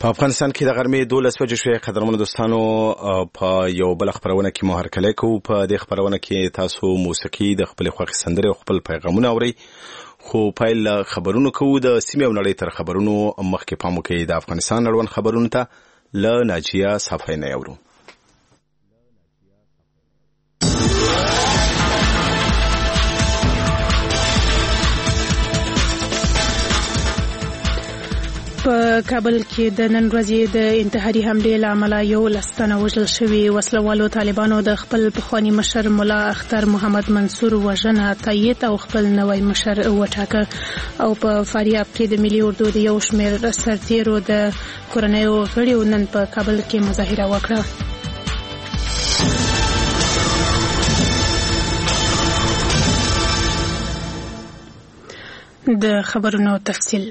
په افغانستان کې د غرمې 12 بجې شوې. قدرمنو دوستانو، په یو بل خبرونه کې مو هرکلی کوو. په دې خبرونه کې تاسو موسیقي د خپل خوښې سندرې او خپل پیغامونه اورئ. خو پیل خبرونو کوو د سیمې او نړۍ تر خبرونو مخکې پام وکړئ د افغانستان اړوند خبرونو ته له ناجیه صافی نه اورو. په کابل کې د نن ورځې د انتحاري حملې له امله 11 تنه وژل شوي. وسلوالو طالبانو د خپل پخواني مشر ملا اختر محمد منصور وژنه تایید او خپل نوی مشر وټاکه. او په فاریاب کې د ملي اردو د یو شمېر سرتیرو د کورنیو غړیو نن په کابل کې مظاهره وکړه. د خبرونو تفصیل.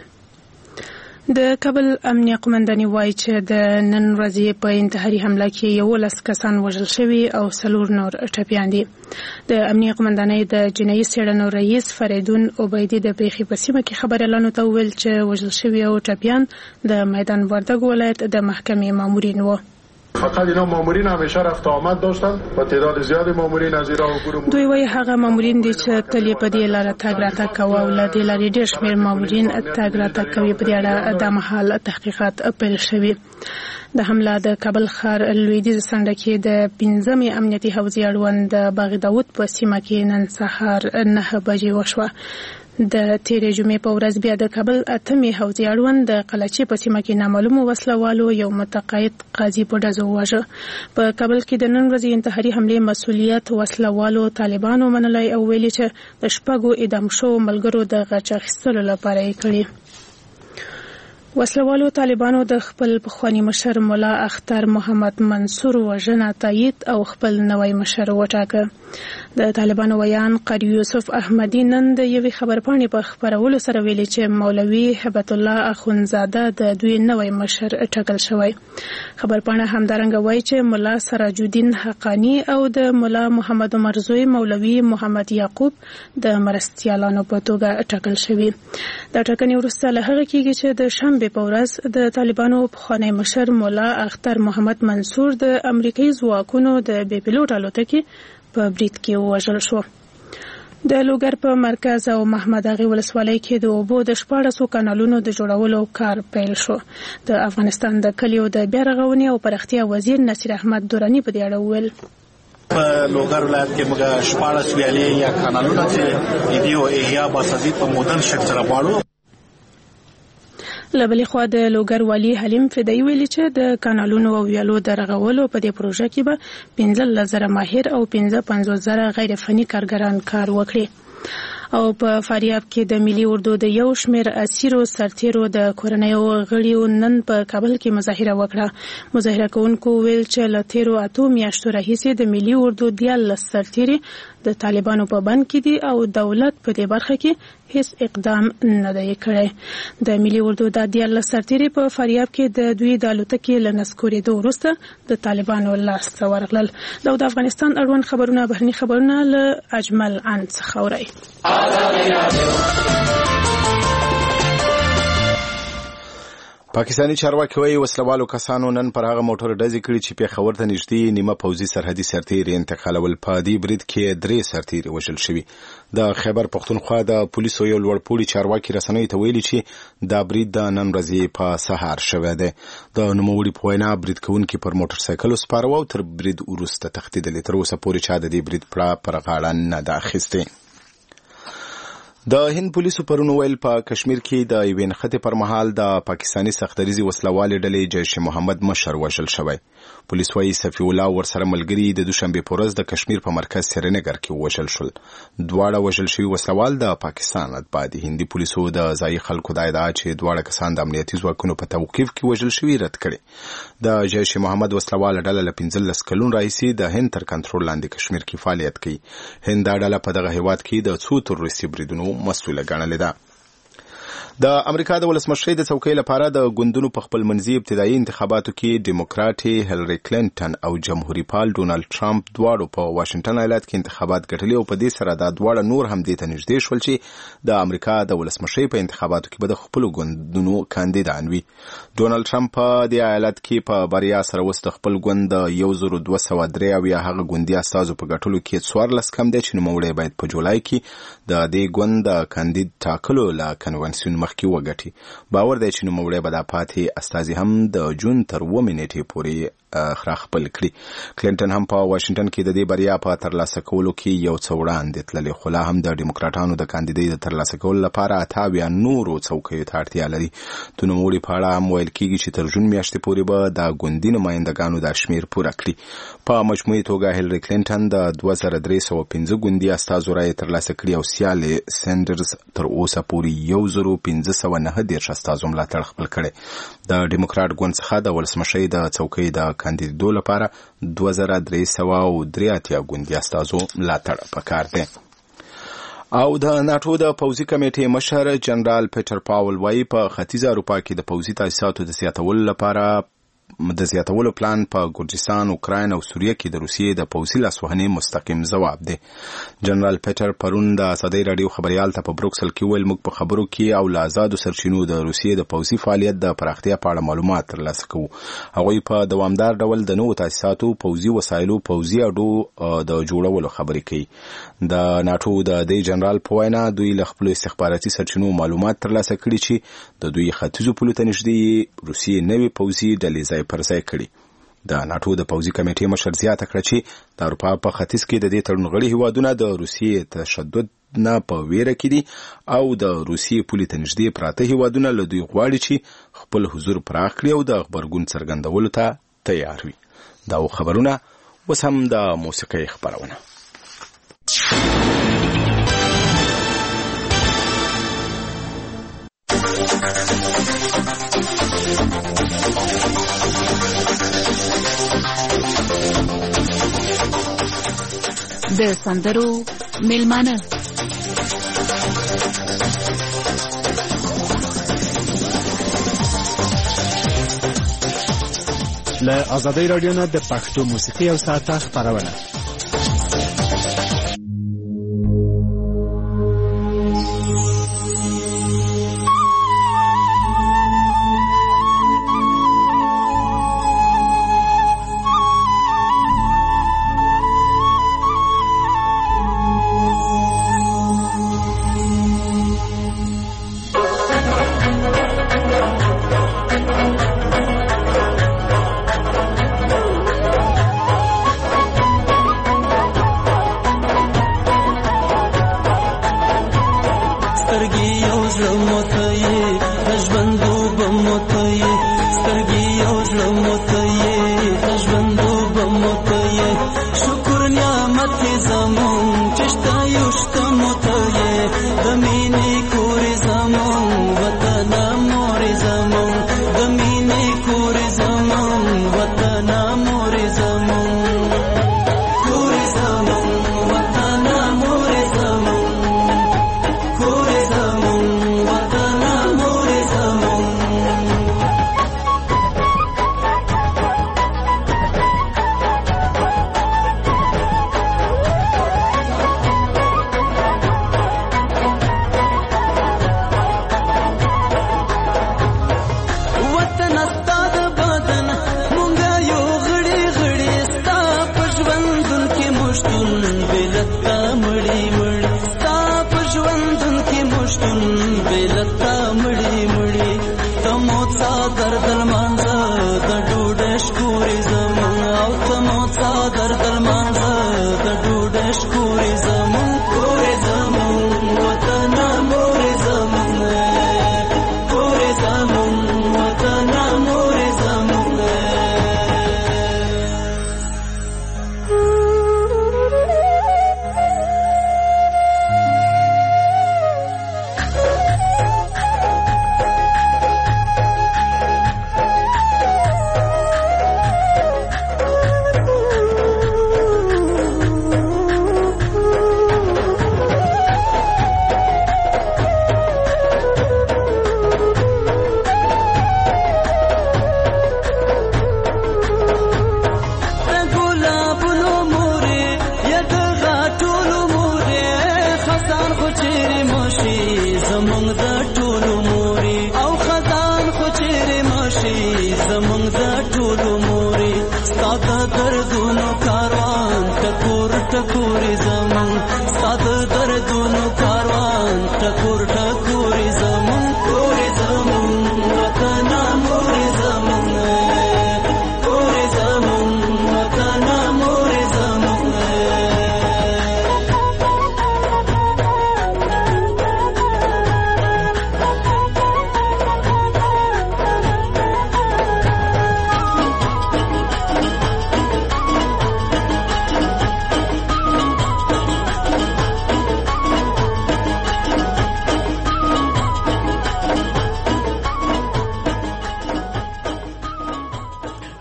د کابل امنیه قومنداني وایي چې د نن ورځې په انتحاري حمله کې 11 کسان وژل شوي او 4 نور ټپیان دي. د امنیه قومندانۍ د جنایي څېړنو رئیس فریدون عبیدي د پیښې په سیمه کې خبریالانو ته وویل چې وژل شوي او ټپیان د میدان وردګ ولایت د محکمې مامورین وو. فقط اینا مامورین همیشه رفت آمد داشتن و تعداد زیادی مامورین از ایران عبور. دوی وايي هغه مامورین دي چې تل په دې لاره تګ راتګ کوي او له دې لارې ډېر شمېر مامورین تګ راتګ کوي. په دې اړه د مهال تحقیقات پیل شوي. د حمله د کابل ښار لویدیځ څنډه کې د 15مې امنیتي حوزې اړوند د باغ داود په سیمه کې نن سهار 9 بجې وشوه. د تیرې جمعې په ورځ بیا د کابل 8مې حوزې اړوند د قلچي په سیمه کې نامعلومو وسلوالو یو متقاعد قاضي په ډزو وواژه. په کابل کې د نن ورځې انتحاري حملې مسؤلیت وسلوالو طالبانو منلی او ویلي چې د 6 اعدام شوو ملګرو د غچ اخیستلو لپاره یې کړي. وسلوالو طالبانو د خپل پخواني مشر ملا اختر محمد منصور وژنه تایید او خپل نوی مشر وټاکه. د طالبانو ویان قاری یوسف احمدی نن د یوې خبرپاڼې په خپرولو سره ویلي چې مولوي هبت الله اخونزاده د دوی نوی مشر ټاکل شوی. خبرپاڼه همدارنګه وایي چې ملا سراج الدین حقانی او د ملا محمد عمر زوی مولوي محمد یعقوب د مرستیالانو په توګه ټاکل شوي. د ټاکنې وروسته له هغه کېږي چې د شنبې په ورځ د طالبانو پخوانی مشر ملا اختر محمد منصور د امریکایي ځواکونو د بې پیلوټ الوتکې په برید کې ووژل شو. د لوګر په مرکز او محمد اغې ولسوالۍ کې د اوبو د 14 کانالونو د جوړولو کار پیل شو. د افغانستان د کلیو د بیا رغونې او پراختیا وزیر نصیر احمد دورانی په دې اړه وویل. په لوګر ولایت کې موږ 14 ویالې یا کانالونه چې دیو احیا باسازي په مودرن شکل سره غواړو. لبلې خوا د لوګر والی حلیم فدای ویلي چې د کانالونو او ویالو د رغولو په دې پروژه کې به 15,000 ماهر او 55,000 غیر فني کارګران کار وکړي. او په فاریاب کې د ملي اردو د یو شمېر اسیرو سرتیرو د کورنیو غړیو نن په کابل کې مظاهره وکړه. مظاهره کوونکو ویل چې له تیرو 8 میاشتو راهیسې د ملي اردو 14 سرتیري د طالبانو په بند کې دي او دولت په دې برخه کې هیڅ اقدام نه دی کړی. د ملي اردو د 14 سرتیري په فاریاب کې د دوی د الوتکې له نسکورېدو وروسته د طالبانو لاس ته ورغلل. د افغانستان اړوند خبرونه بهرني خبرونه له اجمل ان څخه اورئ. پاکستاني چارواکي وايي وسلوالو کسانو نن پر هغه موټر ډزې کړي چې پیښور ته نږدې نیمه پوځي سرحدي سرتیري انتقالول. په دې برید کې 3 سرتیري وژل شوي. د خیبر پختونخوا د پولیسو یو لوړپوړي چارواکي رسنیو ته ویلي چې دا برید د نن ورځې په سهار شوی دی. د نوموړي په وینا برید کوونکي پر موټر سایکل سپاره و تر برید وروسته تښتېدلې. تر اوسه پورې چا د دې برید پر غاړه نه ده اخیستې. د هند پولیسو پرون ویل په کشمیر کې د یوې نښتې پر مهال د پاکستاني سختدریزې وسلوالې ډلې جیش محمد مشر وژل شوی. پولیس وايي صفي الله ورسره ملګري د دوشنبې په ورځ د کشمیر په مرکز سرینگر کې وژل شول. دواړه وژل شوي وسلوال د پاکستان اتباع دي. هندي پولیسو د ځایي خلکو د ادعا چې دواړه کسان د امنیتي ځواکونو په توقیف کې وژل شوي رد کړي. د جیش محمد وسلواله ډله له 15 کلونو راهیسې د هند تر کنټرول لاندې کشمیر کې فعالیت کوي. هند دا ډله په دغه هیواد کې د څو تروریستي بریدونو مسؤله ګڼلې ده. د امریکا د ولسمشرۍ د څوکۍ لپاره د ګوندونو په خپل منځي ابتدایي انتخاباتو کې ډیموکراټي هیلری کلینټن او جمهوریت پال ډونالد ټرمپ دواړو په واشنگټن ایالت کې انتخابات ګټلي او په دې سره دا دواړه نور هم دې ته نږدې شول چې د امریکا د ولسمشرۍ په انتخاباتو کې به د خپل ګوندونو کاندیدان وي. ډونالد ټرمپ په دې ایالت کې په بریا سره اوس د خپل ګوند 1203 هغه ګوندي استازو په ګټلو کې 14 کم دی چې نوموړی باید په جولای کې د دې ګوند د کاندید ټاکلو له کنونسیون مخکې وګټي. باور دی چې نوموړی به د پاتې استازي هم د جون تر 9 نیټې پورې خپل کړي. کلینټن هم په واشنگټن کې د دې بریا په ترلاسه کولو کې یو څه وړاندې تللی، خو لا هم د ډیموکراټانو د کاندیدۍ د ترلاسه کولو لپاره 28 نورو څوکیو ته اړتیا لري. د نوموړي په اړه هم ویل کېږي چې تر جون میاشتې پورې به د ګوندي نمایندګانو د شمیر پوره کړي. په مجموعي توګه هیلری کلینټن د 2315 ګوندي استازو رایې ترلاسه کړي او سیال سینډرز تر اوسه پورې 1509 استازو ملاتړ خپل کړي. د ډیموکراټ ګوند څخه د ولسمشرۍ د څوکۍ د کاندیدو لپاره 2383 ګوندي استازو ملاتړ پکار دی. او د ناتو د پوځي کمیټې مشر جنرال پیټر پاول وايي په ختیځه اروپا کې د پوځي تاسیساتو د زیاتولو لپاره د زیاتولو پلان په ګورجستان، اوکراین او سوریه کې د روسیې د پوځي لاسوهنې مستقیم ځواب دی. جنرال پیټر پرون د ازادۍ راډیو خبريال ته په بروکسل کې ویل موږ په خبرو کې او له آزادو سرچینو د روسیې د پوځي فعالیت د پراختیا په اړه معلومات ترلاسه کوو. هغوی په دوامدار ډول د نوو تاسیساتو، پوځي وسایلو، پوځي اډو د جوړولو خبرې کوي. د ناتو د دې جنرال په وینا دوی له خپل استخباراتي سرچینو معلومات ترلاسه کړي چې د دوی ختیځو پولو ته نږدې روسیې نوې پوځي ډلې ځای پر ځای کړي. د ناتو د پوځي کمیټې مشر زیاته کړه چې د اروپا په ختیځ کې د دې تړونغړي هیوادونه د روسیې تشدد نه په ویره کې دي او د روسیې پولې ته نږدې پراته هیوادونه له دوی غواړي چې خپل حضور پراخ کړي او د غبرګون څرګندولو ته تیار وي. دا خبرونه اوس هم د موسیقۍ خبرونه. د سندرو میلمانه له ازادۍ راډیو نه د پښتو موسیقي او ساعته خبرونه.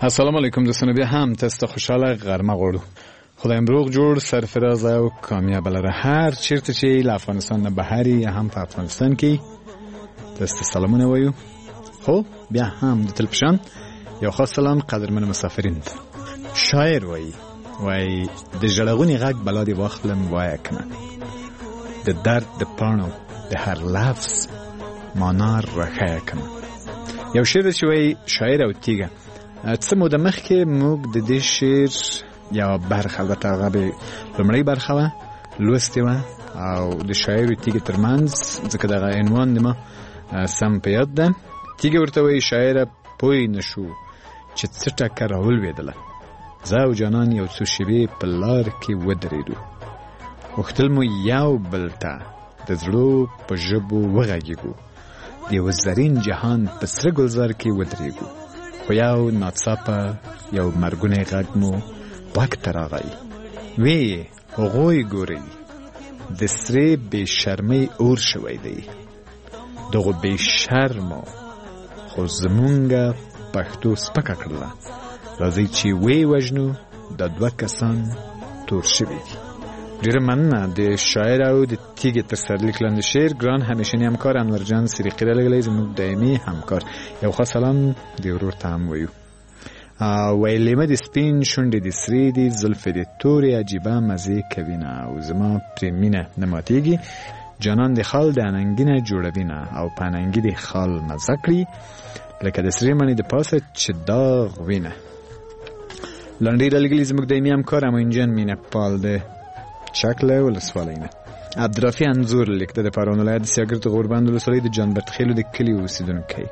السلام علیکم دوستان، بیا هم تست خوشحاله غرمه غوړو. خدایم روغ جوړ سرفراز او کامیاب لره. هر چیرته چې له افغانستان نه بهر یا هم په افغانستان کې تست سلامونه وایو. خو بیا هم د تلپشان یو خاص سلام قدرمن مسافرین ته. شاعر وای د ژړغونی غږ بلا دی واخلم وای کنه، د درد د پاڼو د هر لفظ معنا راخه کنه. یو شعر چې وای شاعر او تیګه څه موده مخکې موږ د دې شعر یا برخه البته هغه به لومړی برخه وه لوستې وه او د شاعر او تیګې ترمنځ ځکه دغه عنوان د ما سم په یاد ده. تیګه ورته وایي شاعره پوی نشو چې څه ټکه راولوېدله، زه او جانان یو څو شېبې په لار کې ودرېدو، غوښتل مو یو بل ته د زړو په ژبو وغږېږو، د یو زرین جهان په سره ګلزار کې ودرېږو، خو یو ناڅاپه یو مرګونی غږ مو غوږ ته راغی، وی هغوی ګورئ د سرې بې شرمۍ اور شوی دی، دغو بې شرمو خو زمونږه پښتو سپکه کړله، راځئ چې وی وژنو دا 2 کسان تور شوي دي. ډېره مننه د شاعر او د تیګې تر سرلیک لاندې شعر ګران همیشني همکار انورجان سریقي رالیږلی، زموږ دایمي همکار. یو خاص سلام د ورور ته هم وایو. وایي لیمه د سپین شونډې د سرې دي، زلفې د تورې عجیبه مزې کوینه، او زما پرې مینه نه ماتېږي، جانان د خال د اننګینه جوړوینه، او په اننګي د خال مزه کړي لکه د سرې مڼې د پاسه چې داغ وینه. لنډۍ رالیږلي زموږ دایمي همکار امین جان مینه پال د چکله ولسوالۍ نه. عبدالرافي انځور لیک د پروان ولایت د سیاګرد غوربند ولسوالۍ د جانبرد خیلو د کلي اوسېدونکی.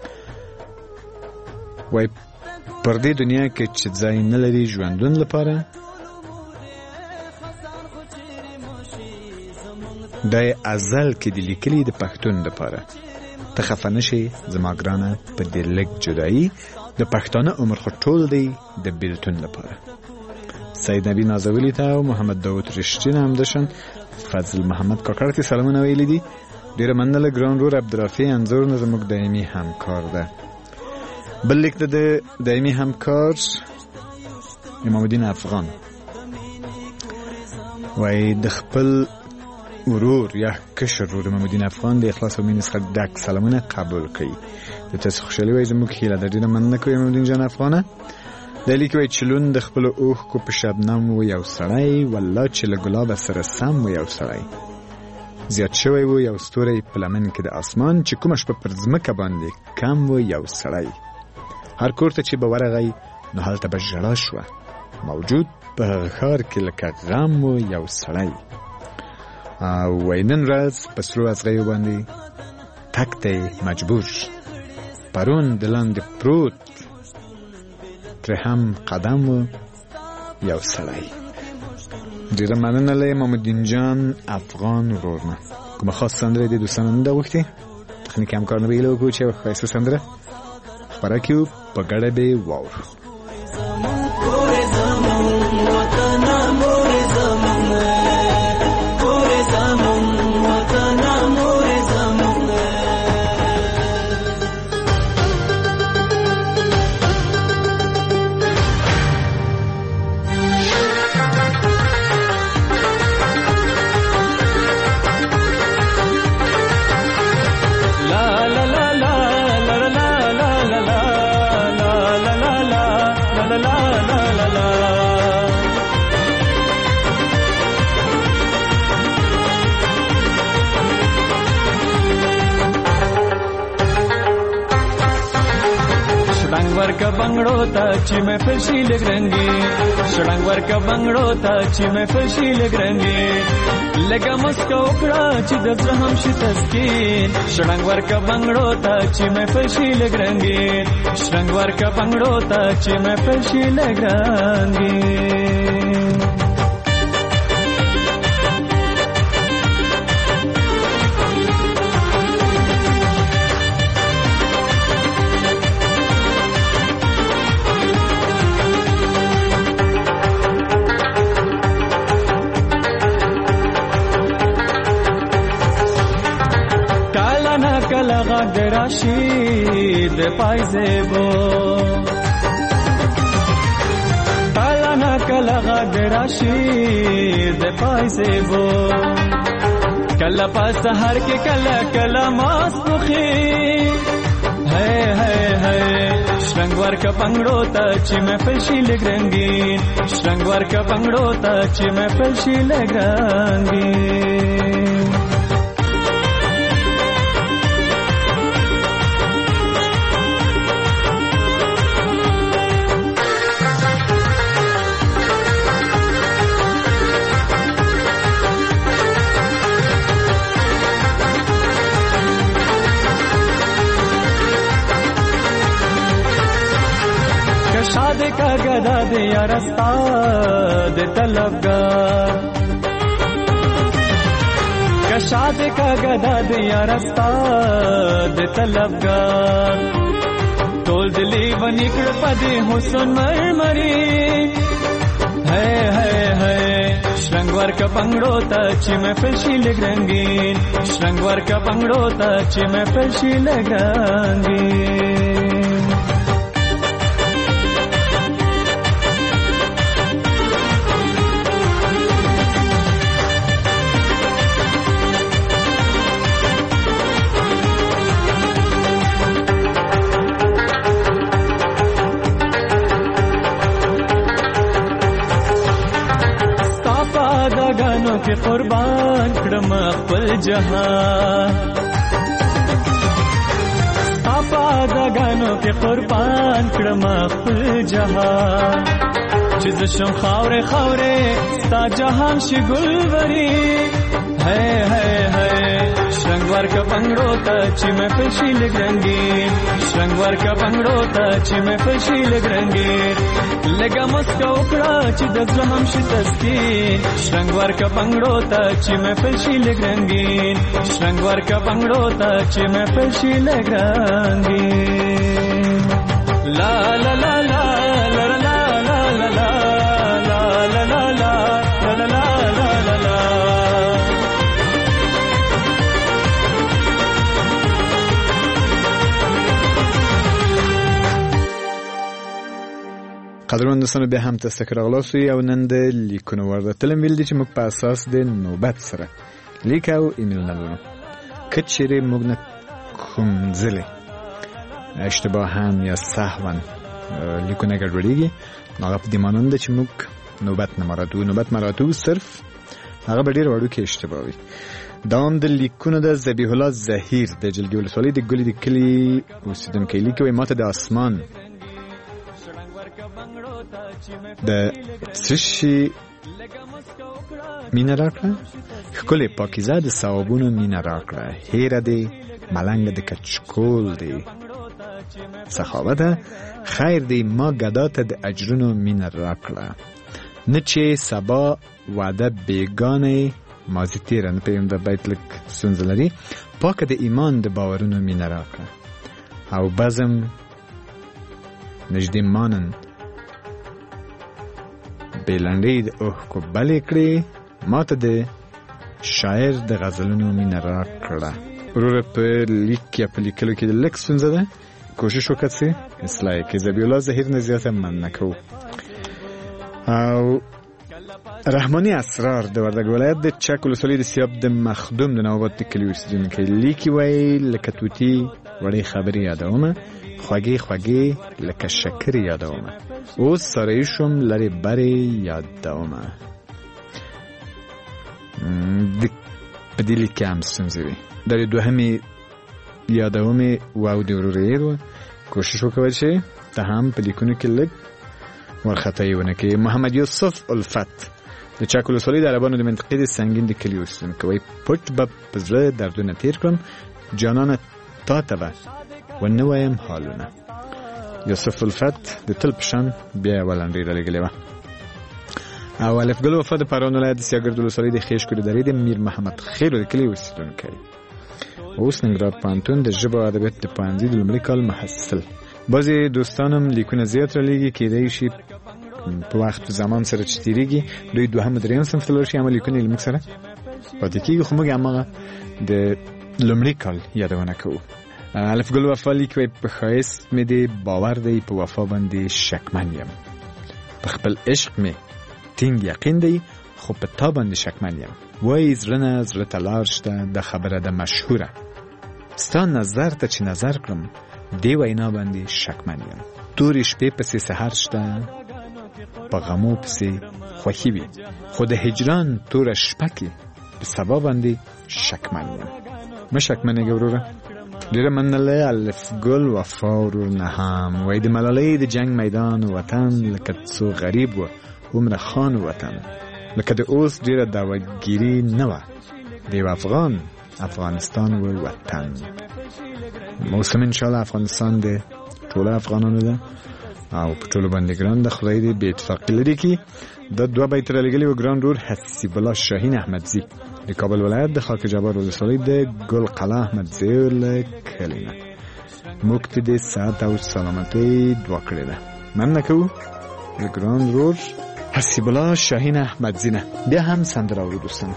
وایي پر دې دنیا کې چې ځای نه لري ژوندون لپاره، دا یې ازل کې د لیکلي د پښتون لپاره، ته خفه نشې زما ګرانه په دې لږ جدایي، د پښتانه عمر خو ټول دی د بیلتون لپاره. سید نبی نازولی ته او محمد داود رشتین همداشان فضل محمد کاکړ ته سلامونه ویلي دي. ډېره مننه ګران ورور عبدالرافي انځور نه زموږ دایمي همکار ده. بل لیک د دایمي همکار امام الدین افغان وایي د خپل ورور یا کشر ورور امام الدین افغان د اخلاص او مینې څخه ډک سلامونه قبول کړي. د تاسو خوشحالي وایي زموږ هیله ده. ډېره مننه کوي امام الدین جان افغانه. د لیک وایي چې لون د خپلو اوښکو په شبنم و یو سړی، والله چې له ګلابه سره سم و یو سړی، زیات شوی و یو ستوری په لمن کې د اسمان، چې کومه شپه پر ځمکه باندې کم و یو سړی، هر کور ته چې به ورغی نو هلته به ژړا شوه، موجود په هغه ښار کې لکه غم و یو سړی. وایي نن ورځ په سرو اغزیو باندې تګ ته مجبور، پرون د لاندې پروت ترې هم قدم و یو سړی. ډېره مننه له امام الدین جان افغان ورور نه. کومه خاص سندره د دوستانو نه ده غوښتې؟ تخنیکي همکار نه به هیله وکړو چې یوه ښایسته سندره خپره کړو، په ګډه به یې واورو. ورکا بنگړو ته چې مې فشي لګرنګي، شړنګ ورکا بنگړو ته چې مې فشي لګرنګي، لګه مسکو کړه چې د زړه هم شي تسکین، شړنګ ورکا بنگړو ته چې مې فشي لګرنګي، شړنګ ورکا بنگړو ته چې مې فشي لګرنګي. کله غږ راشي د پایزیبو، غږ راشي د پایزیبو کله په سحر کې کله ماسپخي هي هي هي شرنګ ورکه پنګړو ته چې محفل شي لږ رنګین شرنګ ورکه پنګړو ته چې محفل شي لږ رنګین شاد کا گدا دیا رستا دے طلبگار کشاد کا گدا دیا رستا دے طلبگار تول دلی ونکڑ پدی حسن مرمری ہے شرنګ ورکه پنګړو ته چې محفل شي لږ رنګین شرنګ ورکه پنګړو ته چې محفل شي لږ رنګین کې قربان کړم خپل جهان اپا دغانو کې قربان کړم خپل جهان چې زشم خاورې ستا جهان شي ګلوري ہے شرنګ ورکه پنګړو ته چې محفل شي لږ رنګین شرنګ ورکه پنګړو ته چې محفل شي لږ رنګین لګه مسکا وکړه چې د زړه هم شي تسکین شرنګ ورکه پنګړو ته چې محفل شي لږ رنګین شرنګ ورکه پنګړو ته چې محفل شي لږ رنګین لا لا لا لا لا لا لا لا لا لا لا لا قدرمن دوستانو بیا هم تاسو ته راغلاست یو نن د لیکونو ورته ویل دي چې موږ په اساس د نوبت سره لیک او ایمیل نه لرو که چیرې موږ نه کوم ځله اشتباها یا سهوا لیکونه ګډوډېږي هغه په دې مانند ده چې موږ نوبت نه مراتو صرف هغه به ډېر وړوکی اشتباه وي دا هم د لیکونو د ذبیح الله زهیر د جلګې ولسوالۍ د ګلې د کلي اوسېدونکی لیکي وایي ماته د اسمان د څه شي مینه راکړه ښکلې پاکیزه د ثوابونو مینه راکړه هیره دې ملنګ د کچکول دې سخاوته خیر دې ما ګدا ته د اجرونو مینه راکړه نه چې سبا وعده بیگانه ماضی تیره نه پېژنم د بیت لږ ستونزه لري پاکه د ایمان د باورونو مینه راکړه او بزم نږدې مانن بلندې د اوښکو بلې کړې ماته د شاعر د غزلونو مینه راکړه وروره په لیک یا په لیکلو کې د لږ ستونزه ده کوشش وکړه چې اصلاح یې کړې ذبیح الله زهیر نه زیاته مننه کوو او رحماني اسرار د وردګ ولایت د چک ولسوالۍ د سیاب د مخدوم د نواباد د کلي اوسېدونکی لیکي وایي لکه توتي وړې خبرې یادومه خوږې لکه شکر یادومه اوس سره شوم لرې برې یادومه په دې لیک کې هم ستونزې وي د دوهمې یادومې واو د ورورې و کوشش وکړه چې ته هم په لیکونو کې لږ ورخطایي ونه کړې محمد یوسف الفت د چک ولسوالۍ د عربانو د منطقې د سنګین د کلي اوسېدونکی وایي پټ به په زړه دردونه تیر کړم جانانه تا ته به ونه وایم حالونه یوسف الفت د تل په شان بیا یوه لنډۍ رالیږلې وه او الفګل وفا د پروان ولایت د سیاګرد ولسوالۍ د خیش کلي درې د میر محمد خیلو د کلي اوسېدونکی اوس ننګرهار پوهنتون د ژبو او ادبیات د پوهنځي د لومړي کال محصل بعضې دوستان هم لیکونه زیات رالیږي کیدای شي په وخت و زمان سره چې تېرېږي دوی دوهم درېیم صنف ته لاړ شي اما لیکونه یې له موږ سره پاتې کېږي خو موږ هماغه د لومړي کال یادونه کوو الفګل وفا لیکي په ښایست مې دی باور دی په وفا باندې شکمن یم په خپل عشق مې ټینګ یقین دی خو په تا باندې شکمن یم. وای زړه نه زړه ته لار شته د خبره ده مشهوره، ستا نظر ته چې نظر کړم دی وینا باندې شکمن یم. تورې شپې پسې سحر شته په غمو پسې خوښي وي، خو د هجران توره شپه کې په سبا باندې شکمن یم. مه شکمنېږه وروره. ډېره مننه. الف ګل وفا ورور نه هم وای د ملالۍ د جنگ میدان وطن لکه څو غریب و عمر خان وطن، لکه د اوس ډېره دعوتګیري نه وه د یو افغان افغانستان و وطن. موسم انشاءالله افغانستان د ټولو افغانانو ده او په ټولو باندې ګران د خدای دې بې اتفاقي لري کې. دا 2 بیت را لګلي و ګران رور حسیب الله شاهین احمدزی د کابل ولایت د خاک جبار ولسوالۍ د ګل قلعه احمدزی له کلي نه. موږ ته دې صحت او سلامتۍ دعا کړې ده. مننه کوو د ګران رور حسیب الله شاهین احمدزی نه. بیا هم سندره اورو دوستان.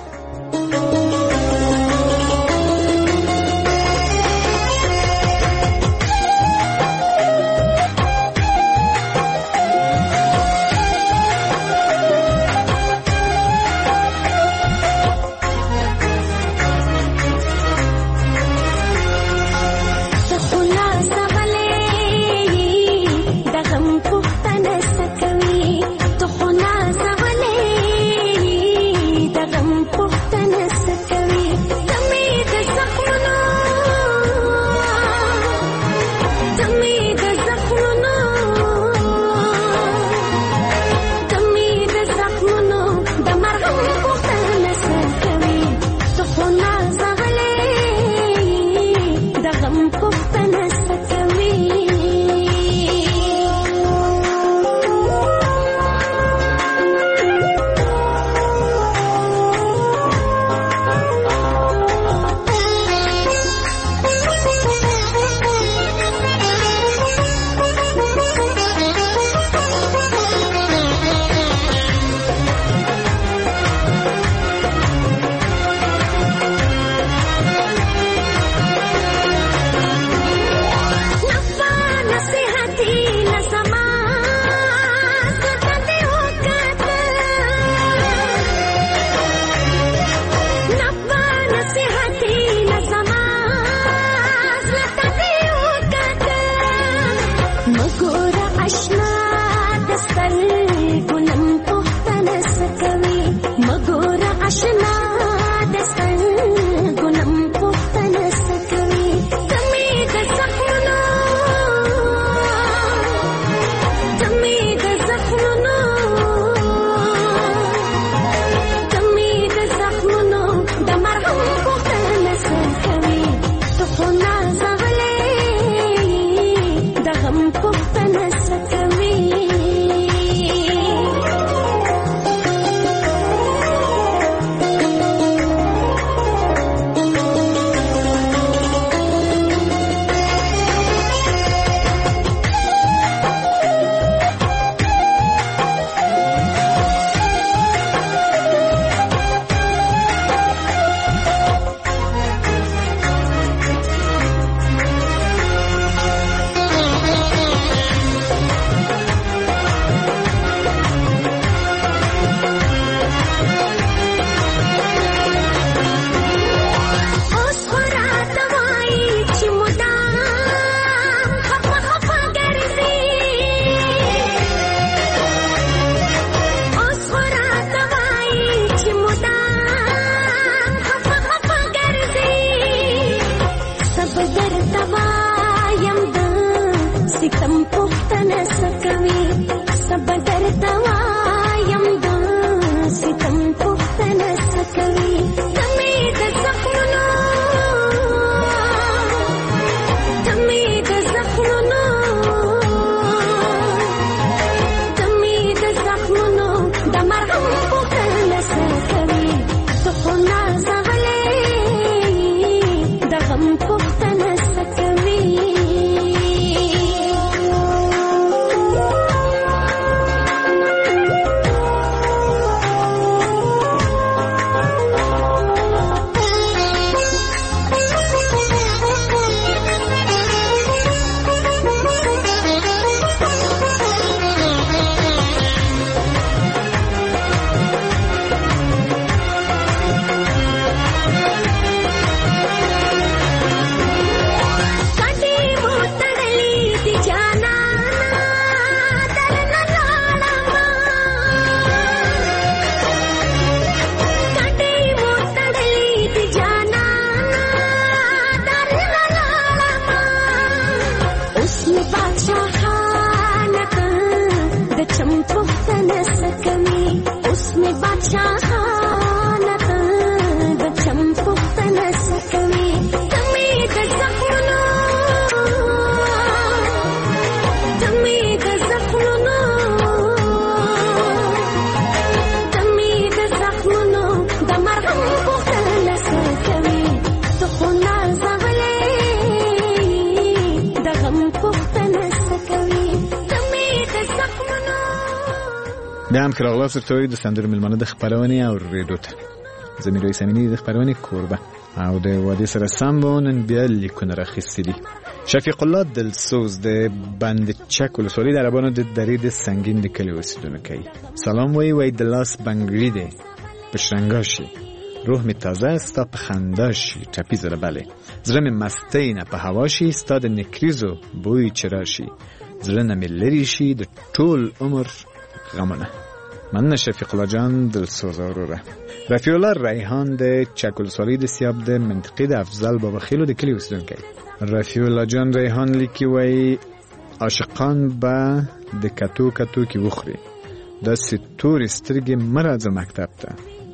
بیا هم که راغلاس توی د سندرو ملمانه د خپرونې او ریډیو ته زه میرویس امینی د خپرونې کوربه او د وادي سره سم به نن بیا لیکونه راخیستي دي. شفیق الله دلسوز د بند چک ولسوالۍ د عربانو د درې د سنگین د کلي اوسېدونکی سلام وایي د لاس بنګړي دی په شرنګا شي روح می تازه ستا په خندا شي ټپي زره بلې زړه مې مستی نه په هوا شي ستا د نکریزو بوی چې راشي زړه نه مې لرې شي د ټول عمر غمونه. من شفیق الله جان دلسوز وروره. رفیع الله ریحان د چک ولسوالۍ د سیاب د منطقې د افضل بابا خیلو د کلي اوسېدونکی رفیع الله جان ریحان لیکي وایي عاشقان به د کتو کتو کې وخوري داسې تورې سترګې مه راځه مکتب ته.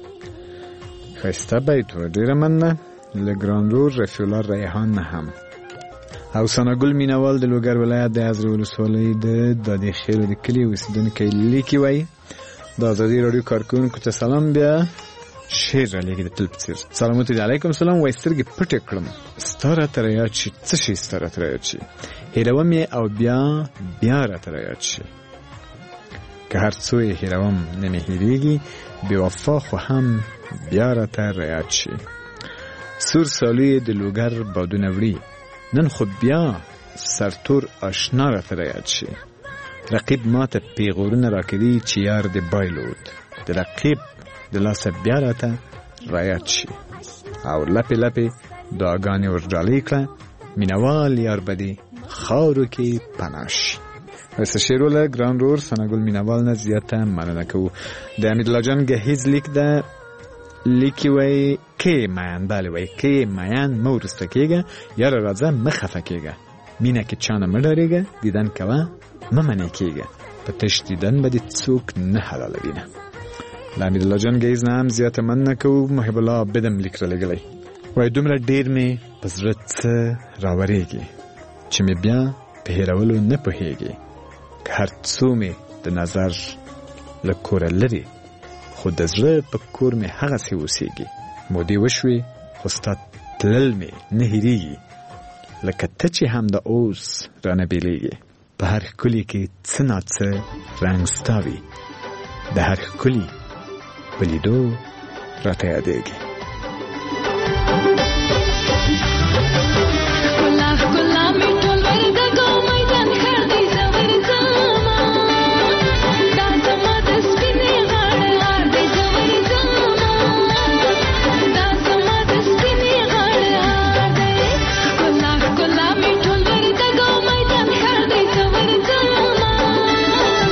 ښایسته بیت و ډېره مننه له ګرانرور رفیع الله ریحان نه هم. او ثناګل مینوال د لوګر ولایت د ازرې ولسوالۍ د دادې خیلو د کلي اوسېدونکی لیکي وایي د ازادي راډیو کارکوونکو ته سلام بیا شعر را لیکي د تل په څېر سلامات دي علیکم سلام وایي سترګې پټې کړم ستا راته رایاد شي څه شي ستا راته رایاد شي هېروم یې او بیا راته رایاد شي که هر څو یې هېروم نه مې هېرېږي بې وفا خو هم بیا راته رایاد شي سور سالو د لوګر بادونه وړي نن خو بیا سرتور آشنا راته رایاد شي رقیب ماته پیغورونه راکړي چې یار د بایلود د رقیب د لاسه بیا راته رایاد شي او لپې لپې دعاګانې ورډالۍ کړه مینوال یار به دې خاورو کې پناه شي. ویسه شعر له ګران رور ثناګل مینوال نه زیاته مننه کوو. د حمیدالله جان ګهیز لیک ده لیکي وایي کې میان بلې وایي کې میان مه وروسته کېږه یاره راځه مه خفه کېږه مینه کې چانه مه ډارېږه دیدن کوه مه منې کېږه په تش دیدن به دې څوک نه حلالوینه. له حمیدالله جان ګهیز نه هم زیاته مننه کوو. محب الله عابدم لیک رالیږلی وایي دومره ډېر مې په زړه څه راورېږي چې مې بیا په هېرولو نه پوهېږي که هر څو مې د نظر له کوره لرې خو د زړه په کور مې هغسې اوسېږي مودې وشوې خو ستا تلل مې نه هېرېږي لکه ته چې هم د اوس رانه بېلېږي په هر ښکلي کې څه ناڅه رنګ ستا وي د هر ښکلي په لیدو راته یادېږي.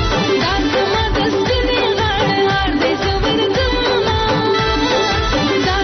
Da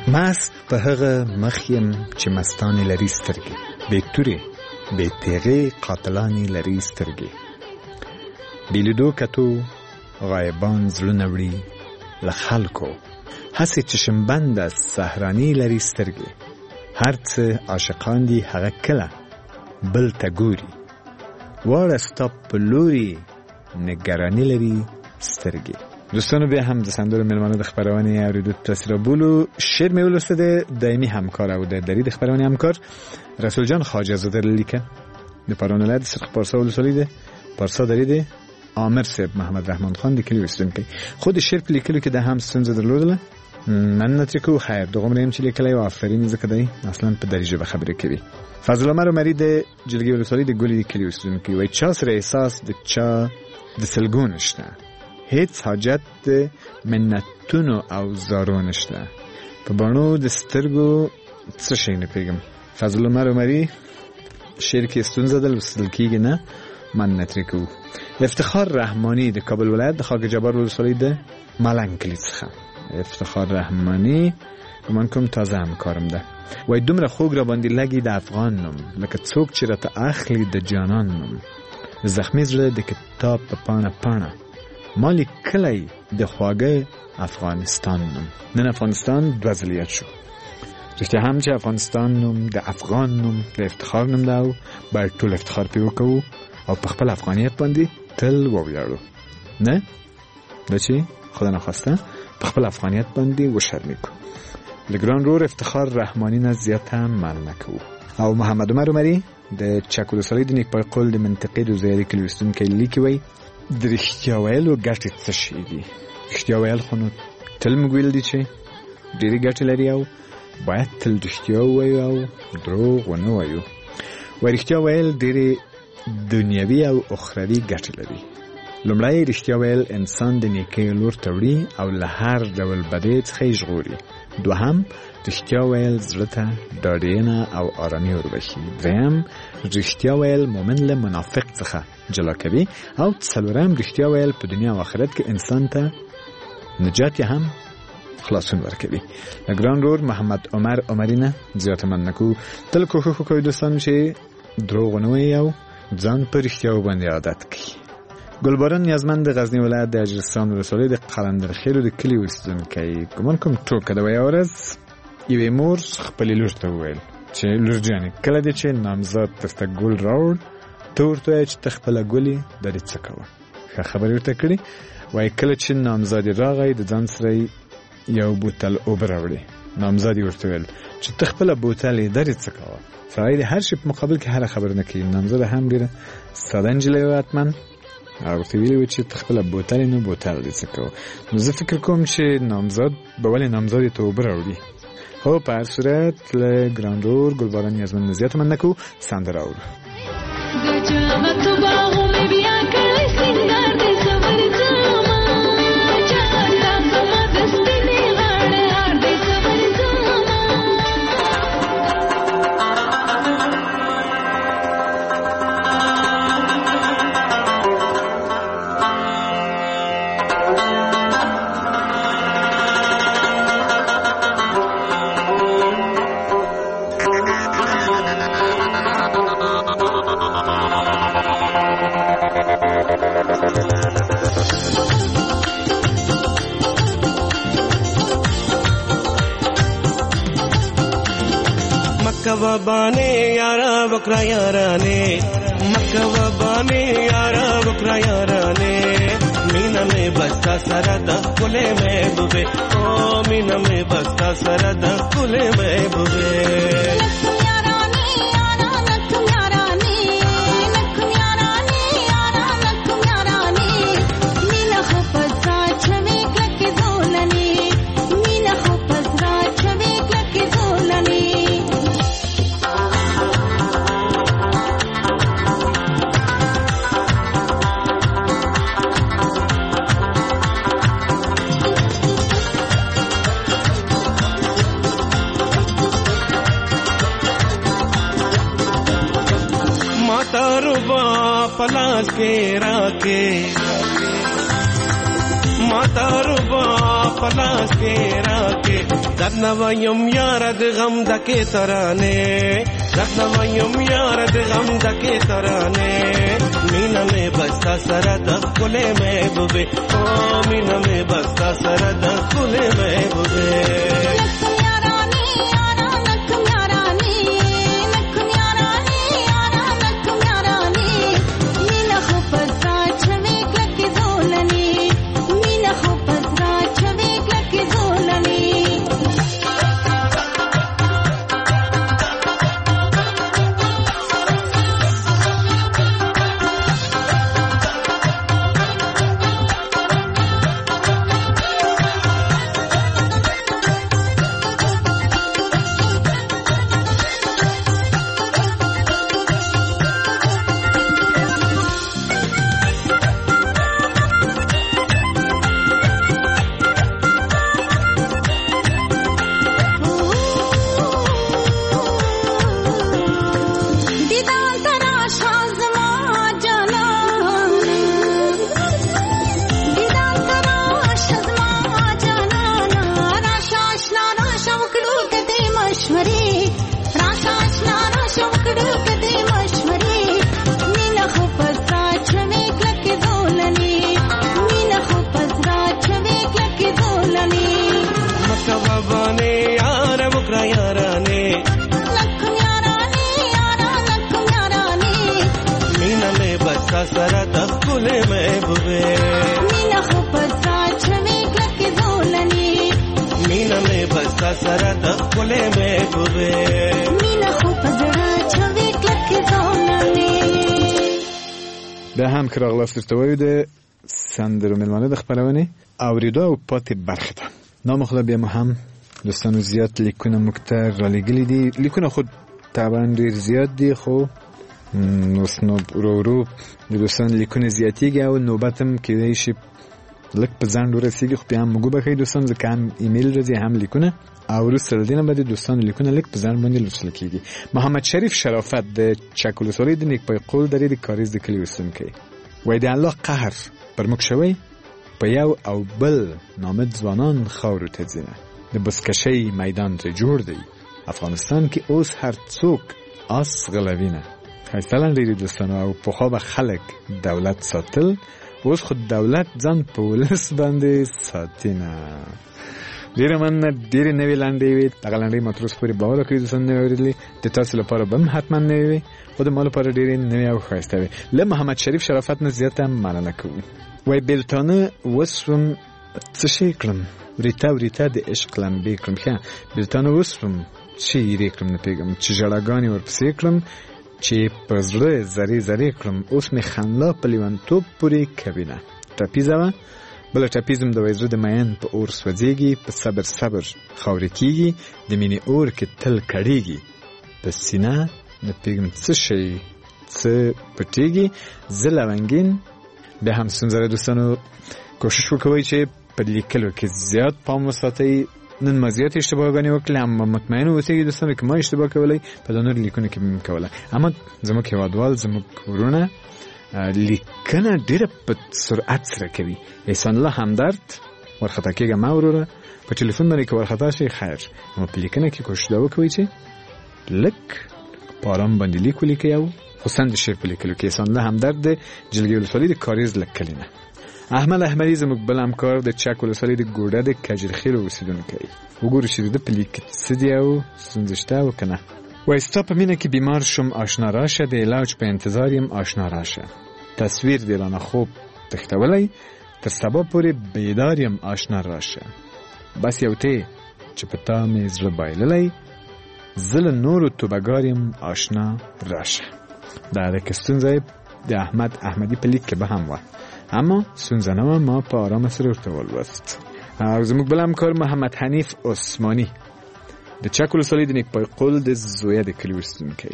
مست په هغه مخ یم چې مستانې لري سترګې، بې تورې بې تیغې قاتلانې لري سترګې. بې لیدو کتو غایبان زړونه وړي له خلکو، هسې چشمبنده سهرانې لري سترګې. هر څه عاشقان دي هغه کله بل ته ګوري، واړه ستا په لوري نګراني لري سترګې. دوستانو بیا هم د سندرو میلمانه د خبرونې اوریدو تاثیر بولو. شعر مې ولسته د دایمي همکار او د دری د خبرونې همکار رسول جان خواجه زاده لیکه د پرون ولایت سرخ پارسا ولسوالی ده پارسا دری ده عامر صاحب محمد رحمان خان د کلی وستونکی خود شعر په لیکلو کې د هم ستونزه درلودله. من نترکو خیر دغم ریم چې لیکلی و آفرین ځکه دی اصلا په دری ژبه خبرې کوي. فضل عمر عمري د جلګې ولسوالی د ګلې د کلی وستونکی وایي چا سره احساس د چا د سلګو نشته، هیڅ حاجت د منتونو او زارو نشته، په بڼو د سترګو څه شی نه پیږم. فضل عمر عمري شعر کې ستونزه ده لوستل کېږي نه، من نترکو. افتخار رحمانی د کابل ولایت د خاک جبار ولسوالی د ملنګ کلي څخه. افتخار رحمانی ګمان کوم تازه همکارم ده. وای دومره خوږ را باندې لګي د افغان نوم، لکه څوک چې راته اخلي د جانان نوم. زخمي زړه د کتاب په پاڼه پاڼه مالی کلی د خواږه افغانستان نوم. نن افغانستان دوه ځله یاد شو. رښتیا هم چې افغانستان نوم د افغان نوم د افتخار نوم ده او باید ټول افتخار پې وکوو او په خپل افغانیت باندې تل وویاړو. نه دا چې خدا نخواسته په خپل افغانیت باندې وشرمېږو. له ګران رور افتخار رحمانی نه زیاته مل نکوو. او محمد عمر عمري د چک ولسوالۍ د نیکپای قول د منطقې د زیارې کلي وستونکی لیکي وایي د رښتیا ویلو ګټې څه شی دي. رښتیا ویل خو نو تل موږ ویل دي چې ډېرې ګټې لري او باید تل رښتیا ووایو او دروغ ونه وایو. وایي رښتیا ویل ډېرې دنیوي او اخروي ګټې لري. لومړی رښتیا ویل انسان د نیکۍ لور ته وړي او له هر ډول بدۍ څخه یې ژغوري. دوهم رښتیا ویل زړه ته ډاډینه او آرامي وربخي. دریم رښتیا ویل مؤمن له منافق څخه جلا کوي. او څلورم رښتیا ویل په دنیا او آخرت کې انسان ته نجات هم خلاصون ورکوي. ګران رور محمد عمر عمري نه زیاته من نکو. تل کوښښ وکوئ دوستان چې دروغ ونه وایئ او ځان په رښتیاو باندې عادت کړئ. ګلباران نیازمند د غزنی ولایت د اجرستان ولسوالۍ د قلندرخیلو د کلي اوسېدونکی ګمان کوم ټوکه ده. یوه ورځ یوې مور خپلې لور ته وویل چې لور جانې کله دې چې نامزاد درته ګل راوړ ته ورته وایه چې ته خپله ګل یې دا دې څه کوه. ښه خبرې ورته کړې. وایي کله چې نامزاد یې راغی د ځان سره یو بوتل اوبه راوړې. نامزاد یې ورته ویل چې ته خپله بوتل یې دا دې څه کوه. سړی د هر شي په مقابل کې هره خبره نه کوي. نامزاده هم ډېره ساده نجلۍ وه حتما او ورته ویلي وو چې ته خپله بوتل یې نه بوتل دې څه کوه. نو زه فکر کوم چې نامزاد به ولې نامزاد یې ته اوبه راوړي. خو په هر صورت له ګراندور ګلباران نیازمند نه زیاته من نکو سندره اورو. مکوا بانے یارا بکرا یارانے مکوا بانے یارا بکرا یارانے مینا میں بستا سرد کلے میں بوبے او مینا میں بستا سرد کلے میں بوبے پلاس کے راکے ماتا ربا پلاس کې راکې درنه وایم یار د غم دکې ترانه درنه وایم یار د غم دکې ترانه مینا مې بستا سره د خپلې محبوبې او مینا مې بستا سره د خپلې محبوبې سره د خپلې محبوبې مینا خو پستا چوي کلکې دولني مینا مې بستا سره د خپلې محبوبې مینا خو پستا چوي کلکې دولني. دا هم که راغلاست ارتوایو ده سندرو ملمانه ده خبرونه اوریدو او پاتی برخی ده نامخلا بیا ما هم دوستانو زیاد لیکونه مکتر را لگلی دی لیکونه خود طبعا دیر زیاد دی خو نوسنوب رو د دوستان لیکونه زیاتیږي او نوبتم کېدای شي لږ په ځان ورسیږي خو بیا هم موږ بخښئ دوستان ځکه هم ایمیل راځي هم لیکونه او وروسته له دې نه به د دوستانو لیکونه لږ په ځان باندې لوستل کېږي. محمد شریف شرافت د چک ولسوالۍ د نیکپای قول درې د کاریز د کلي اوسیدونکی وایي د الله قهر پر موږ شوی په یو او بل نامد ځوانان خاورو ته ځینه د بزکشۍ میدان ته جوړ دی افغانستان کې اوس هر څوک آس غلوینه خیسته لنډیری دوستانو او پخوا به خلک دولت ساتل اوس خود دولت ځان په ولس باندې ساتینه. ډیره مننه ډیره نوې لنډې وي دغه لنډې ما تر اوسه پورې باور وکړئ دوستان نه اورېدلې د تاسو لپاره به هم حتما نوې وي خو د ما لپاره ډیرې نوې او ښایسته وي. له محمد شریف شرافت نه زیاته مننه کوو. وایي بېلتانه وسوم څه شی کړم وریته د عشق لمبې کړم ښه بېلتانه وسوم څه یې کړم نه پوهېږم چې ژړاګانې ورپسې کړم چې په زړه زرې کړم اوس مې خندا په لیونتوب پورې کوینه ټپیزه وه بله ټپیزم د وایزره د مین په اور سوځېږي په صبر خاورې کېږي د مینې اور کې تل کړېږي په سینه نه پوهېږم څه شی څه پټېږي زه لونګین. بیا هم ستونزه دوستانو کوشش وکوئ چې په لیکلو کې زیات پام وساتئ. نن ما زیات اشتباهګانې وکړې اما مطمئن اوسئ دوستانو که ما اشتباه کولی په دا نور لیکونو کې به مې کوله اما زموږ هېوادوال زموږ ورونه لیکنه ډېره په سرعت سره کوي. احسان الله همدرد ورخطا کېږه ما وروره په ټلیفون باندې که ورخطا شي خیر اما په لیکنه کې کوشش دا وکوئ چې لږ په ارام باندې لیک ولیکئ او خصوصا د شعر په لیکلو کې. احسان الله همدرد د جلګې ولسوالۍ د کاریز لږ کلي نه. احمد احمدي زموږ بل همکار د چک ولسوالۍ د ګوډه د کجرخیل اوسیدونکی وګورو چې د په لیک څه دی او ستونزې شته او که نه. وایي ستا په مینه کې بیمار شم آشنا راشه د علاج په انتظار یم آشنا راشه تصویر دی رانه خوب تښتولی تر سبا پورې بیدار یم آشنا راشه بس یو تی چې په تا مې زړه بایللی زه له نورو توبهګار یم آشنا راشه. دا د ستونزه د احمد احمدي په لیک کې به هم وه اما ستونزه نه وه ما په آرامه سره ورته ولوست. او زموږ بل همکار محمد حنیف عثماني د چک ولسوالۍ د نیکپای قول د زویه د کلي اوسیدونکی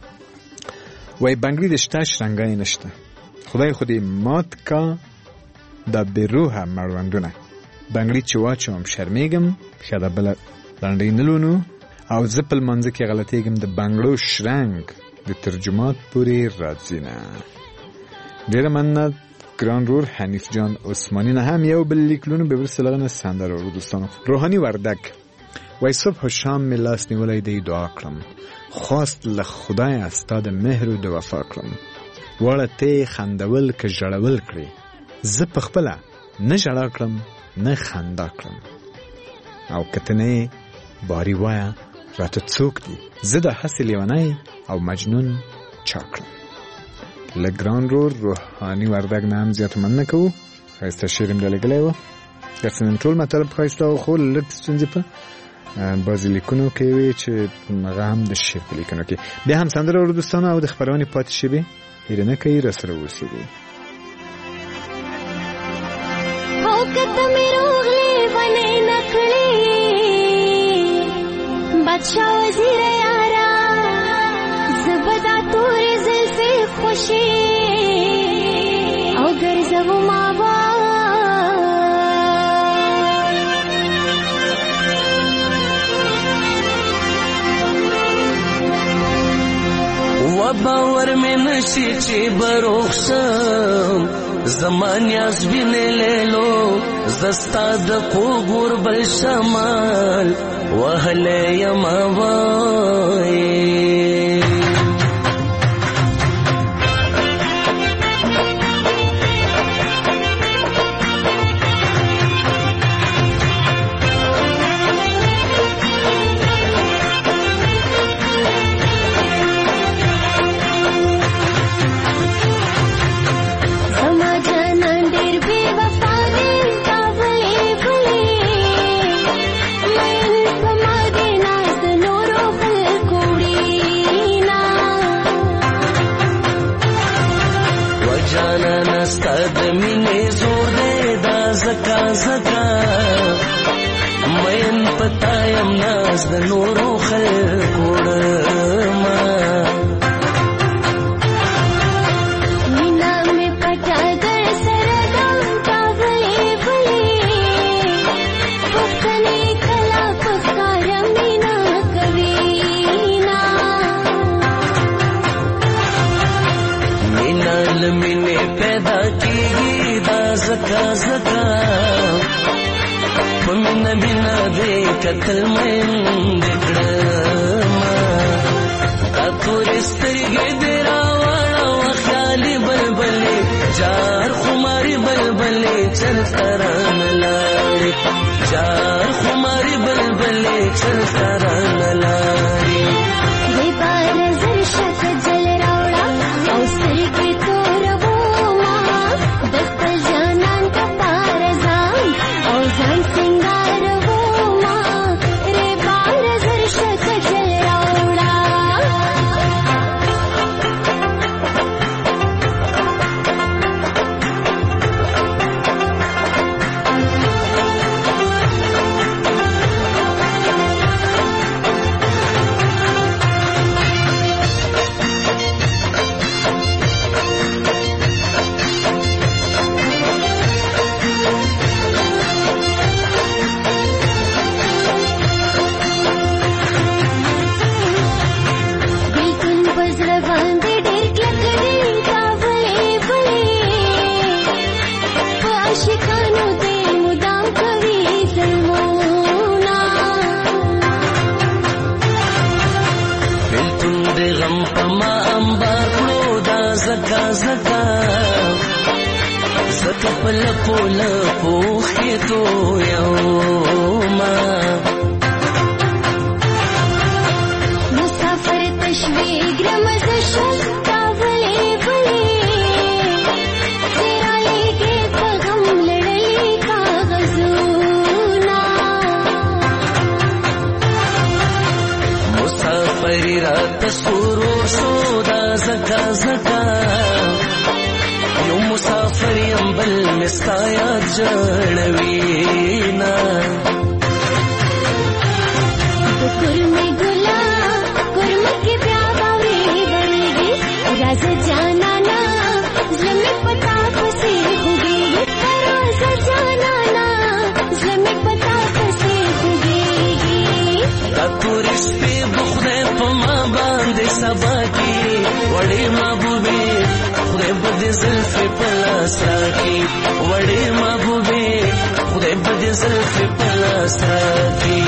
وایي بنګړي د شته شرنګانې نشته خدای خو دې مات کا دا بې روحه مړوندونه بنګړي چې واچوم شرمېږم ښه ده بله لنډۍ نه لونو او زه په لمانځه کې غلطېږم د بنګړو شرنګ د ترجمات پورې راځي نه. ډېره مننه ګران رور حنیف جان عثمانی نه هم یو بل لیکلونه به ورسره لغنه سندره ورو دوستانو. روحانی وردک وای صبح و شام می لاس نیولای دی دعا کړم، خواست له خدای استاد مهر او د وفا کړم، واړه ته خندول که ژړول کړي، زه په خپل نه ژړا کړم نه خندا کړم، او کتنه باری وایا راته څوک دی، زه د هسې لیونی او مجنون چا کړم. لګران رور روحانی وردک نه هم زیات مننه کوو. ښایسته شعر مې لګلی و، ګرڅه نن ټول مطلب ښایسته و، خو لږ ستونزې په بعضې لیکنو کې وي چې هغه هم د شعر په لیکنو کې. بیا هم سندره ورو دوستانو او د خپرونې پاتې شوې هیله نه کوي راسره اوسېږي. بادشاہ وزیر یارا زبدا توری زلفی خوشی او گرزو مابا و باور میں نشی چی بروخشم زمان یاز بینه لیلو زستا د قوگور بل شمال وهله یما وای د نورو خلکو ما مینا می پټا در سره دم کاوي بلی پختنی کلا پکار مینا کوینا مینا لمنه پیدا کیږي دا زکا زکا پمنا بنا دے قتل میں دکڑما تا تورسترگی دیرا وانا و خیالی بلبلی جار خماری بلبلی چل تران لاری جار خماری بلبلی چل تران لاری دی بار زرشک جل روڑا او سرگی تور بوما دستل جانان کا پارزان او زن سنگار بوما رے بار زرشک جل روڑا لپو لپو خیتو یوما مسافر تشویق رمز شکتا بلی بلی تیرا لے کے پغم لڑلی کاغذونا مسافری رات سرور سودا زکا زکا یو مسافر یم بل مستا یاد جړوینا ګرمه ګلا ګرمه کې بیا باوي غړېږي راز جانا نا زمې پتا پسې خوږي راز جانا نا زمې پتا پسې خوږي دا تورستې بخره په ما باندې سبا کې وړې محبوبې خدای بده زلفې په لاس راکړي وړې محبوبې خدای به دې زلفې په لاس راکړي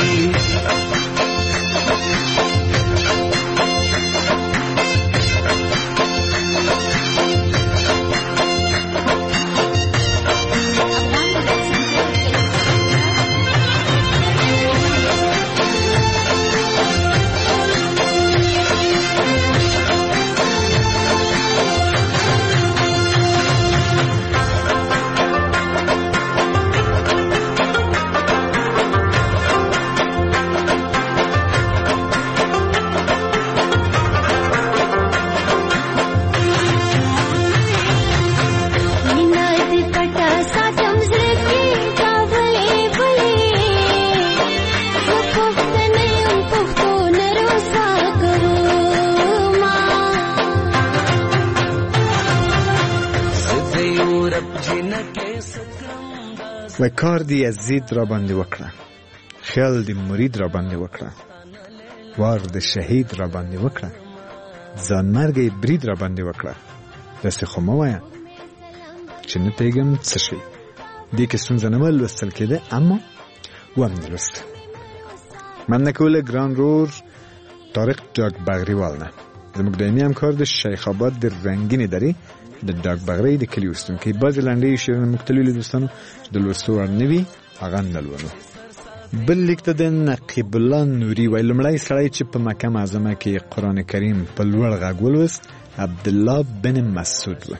و کار دی عزیز را باندې وکړه خیال دی مرید را باندې وکړه وار د شهید را باندې وکړه ځان مرګ برید را باندې وکړه داسې خو مه وایه چې نه پیږم څه شي دې کې ستونزه نه لوستل کېده اما وهم نه لوست من نکوله ګران رور طارق ډاک بغریوال نه زموږ دایمي همکار د شیخ آباد د رنګینې درې د ډاک بغرۍ د کلي اوسیدونکی بعضې لنډې شعرونه موږ ته لولي دوستانو چې د لوستو وړ نه وي هغه نه لولو بل لیک ته د نقیب الله نوري وایي لومړی سړی چې په مکه معظمه کې قرآن کریم په لوړ غږ ولوست عبدالله بن مسعود و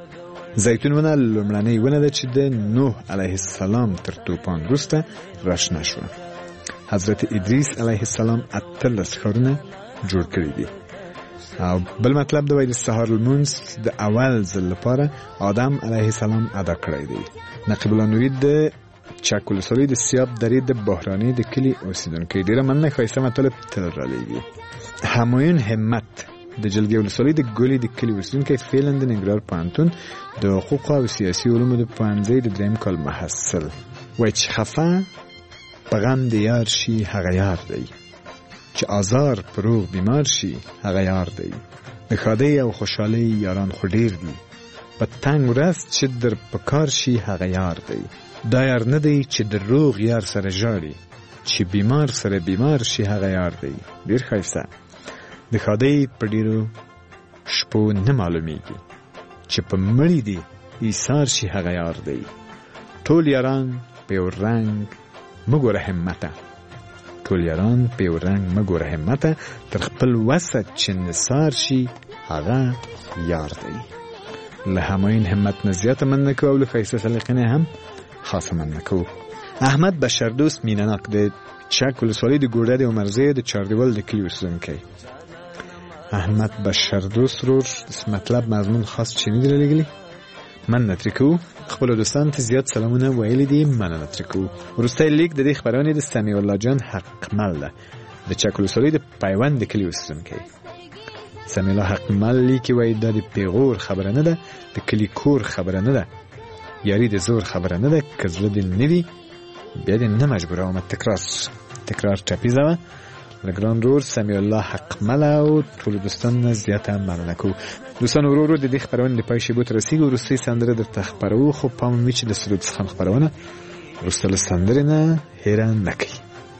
زیتون ونه لومړنۍ ونه ده چې د نوح علیه السلام تر طوفان وروسته راشنه شوه حضرت ادریس علیه السلام 18 ښارونه جوړ کړي دي او بل مطلب د وایي د سهار لمونځ د اول ځل لپاره آدم علیه السلام ادا کړی دی نقیب الله نوري د چک ولسوالۍ د سیاب درې د بحراني د کلي اوسیدونکی ډېره مننه ښایسته مطالب تل رالیږي همایون همت د جلګې ولسوالۍ د ګولۍ د کلي اوسیدونکی فعلا د ننګرهار پوهنتون د حقوقو او سیاسي علومو د پوهنځۍ د درېیم کال محصل وایي چې خفه په غم د یار شي هغه یار دی چې آزار پر روغ بیمار شي هغه یار دی د ښادۍ او خوشحالۍ یاران خو ډېر دي په تنګ ورځ چې در په کار شي هغه یار دی دا یار نه دی چې د روغ یار سره ژاړي چې بیمار سره بیمار شي هغه یار دی ډېر ښایسته د ښادۍ په ډېرو شپو نه معلومیږي چې په مړي دي ایثار شي هغه یار دی ټول یاران په یو رنګ مه ګوره همته ټول یاران په یو رنګ مه ګوره همته تر خپل وسه چې نثار شي هغه یار دی له همایون همت نه زیاته مننه کوو او له ښایسته سلیقې نه هم خاصه مننه کوو احمد بشردوست مینناک د چک ولسوالۍ د ګوډه د عمرزی د چاردیوال د کلي اوسیدونکی احمد بشردوست رور مطلب مضمون خاص چې نه دی رالیږلي مننه ترې کوو خپلو دوستانو ته زیات سلامونه ویلي دي مننه ترې کوو وروستی لیک د دې خپرونې د سمیع الله جان حقمل ده د چک ولسوالۍ د پیوند د کلي اوسیدونکی سمیع الله حقمل لیکي وایي دا د پیغور خبره نه ده د کلي کور خبره نه ده یاري د زور خبره نه ده که زړه دې نه وي بیا دې نه مجبورومه تکرار ټپیزه وه له ګران رور سمیع الله حقمل او ټولو دوستانو نه زیاته مننه کوو دوستان ورو ورو د دې خپرونې د پای شیبو ته رسېږو وروستۍ سندره درته خپروو خو پام وي چې د سرود څخه خپرونه وروسته له سندرې نه هیره نه کوي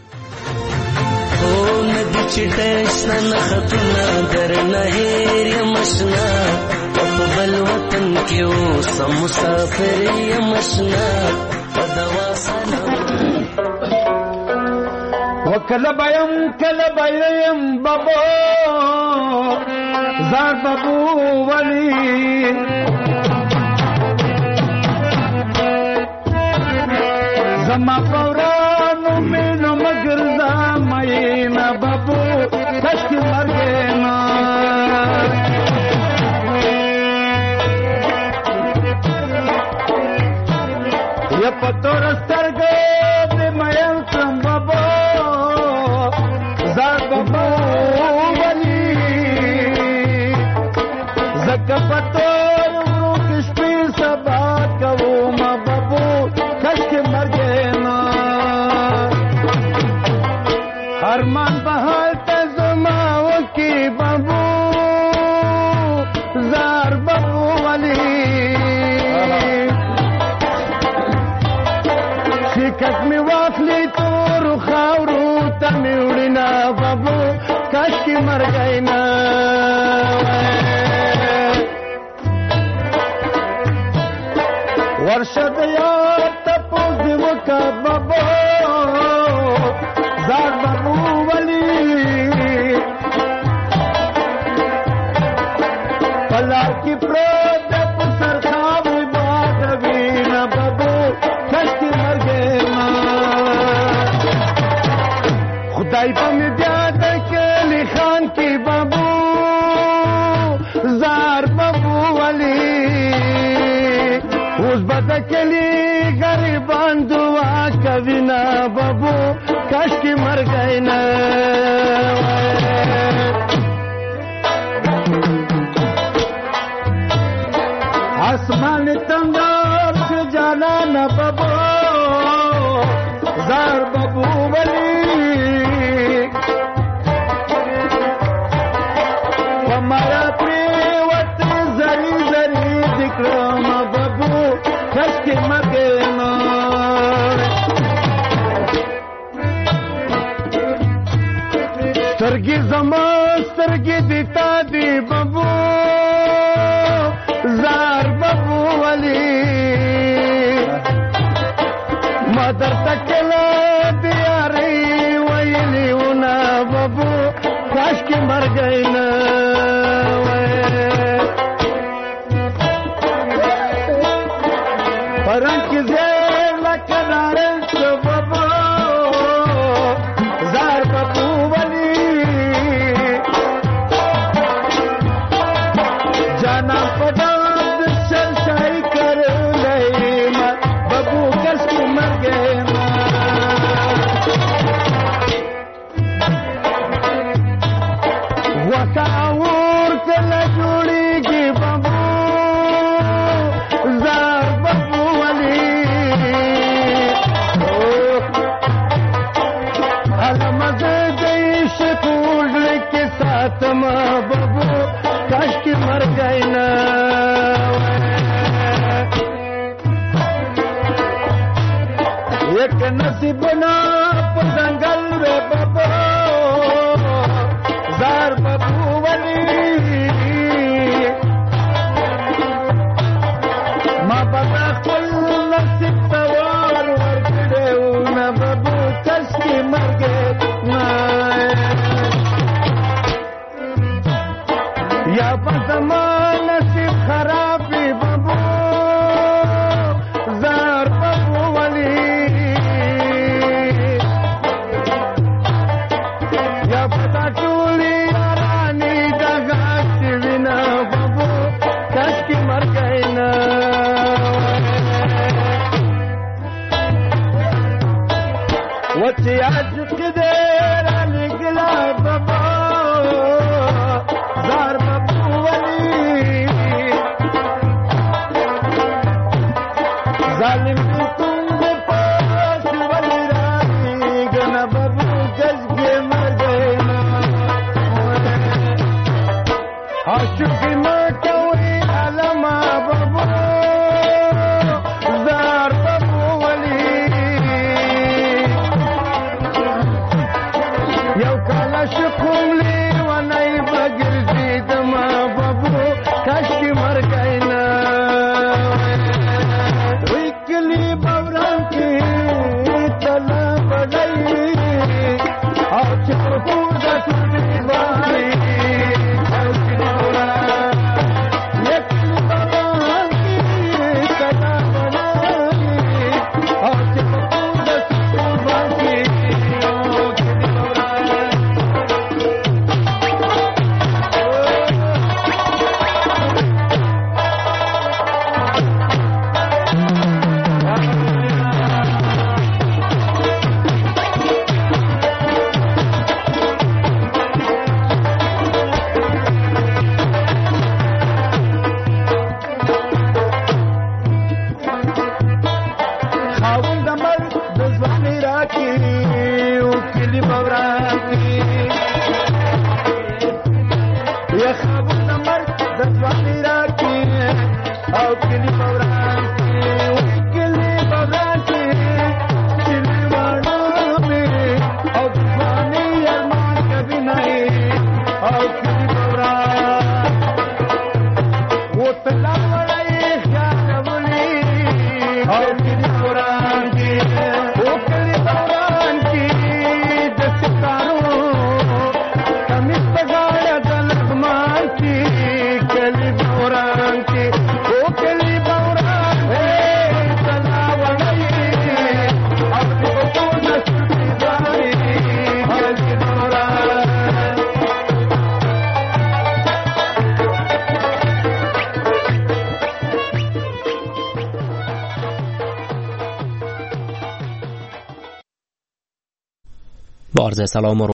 چې دشته نخطونه درنه هیر یم اشنا په بل وطن کې اوسم مسافر یم اشنا په دوا سلام وکله بیم بابو زار بابو ولی زما پورانو مینو مگر زماینا بابو تشکی مرگینا یا پتور سترگو دی مین کم بابو زار بابو ولی زکا پتور ورو کشپی سبا کبو ما بابو تشکی مرگینا ارمان بحال تزماو کی بابو زار بابو ولی کټ می واخلې تور خاورو ته می وړینا بابو کاشکي مرګای نه ورشد یا تپوز دی وکا بابو زار بابو ولی پلار کی پرود پسر خوابوی بادوی نا بابو کشتی مرگے نا خدای پا می بیاد کلی خان کی بابو زار بابو ولی اوس بدکلی غریبان دعا کوي نا بابو کاشکي مرګای نه آسمان تنگار سے جانا نا بابو زار بابو ولی ہمارا پریوت زری زری دکرام بابو کشکی مرگے نا سترگی زمان سترگی دیتا دی بابو زار بابو ولی مادر تکلا دیاری ویلی ونا بابو کاشکی مرگئی نا پرنگ کی زیر لکنارن سو بابو زار بابو ولی جانا پداد شل شای کر لیما بابو کشکی مرگے نا وکا اور کل جوڑی گی بابو زار بابو ولی علمت دیش پوجل کے ساتھ ماں بابو کاشکی مر گئی نا ایک نصیب نا پدنگل وے بابو زار بابو ولی ما بدا کل نصیب توار ورکڑے نا بابو کاشکی مر گئی نا یا پزمان نصیب خرابی بابو زار بابو ولی یا پتا چولی رانی دغاکتی وینا بابو کاشکی مر گئی نا وچی عشق دیر علی گلا بابو زار بابو ولی ظالم تم دے پاس ولی رانی گنا بابو کشکی مر گئی نا عاشقی ماں کوئی علما بابو زار بابو ولی یو کالا شکوم لی ونائی بگر زیدما بابو کاشکی مر گئی نا ویکلی بوران کی تلا بڑائی او چپو دا چوڑی بائی او چپوران ویکلی بوران کی تلا بڑائی او چپو دا چوڑی بائی او چپوران او کلی بوران کی عرض سلام و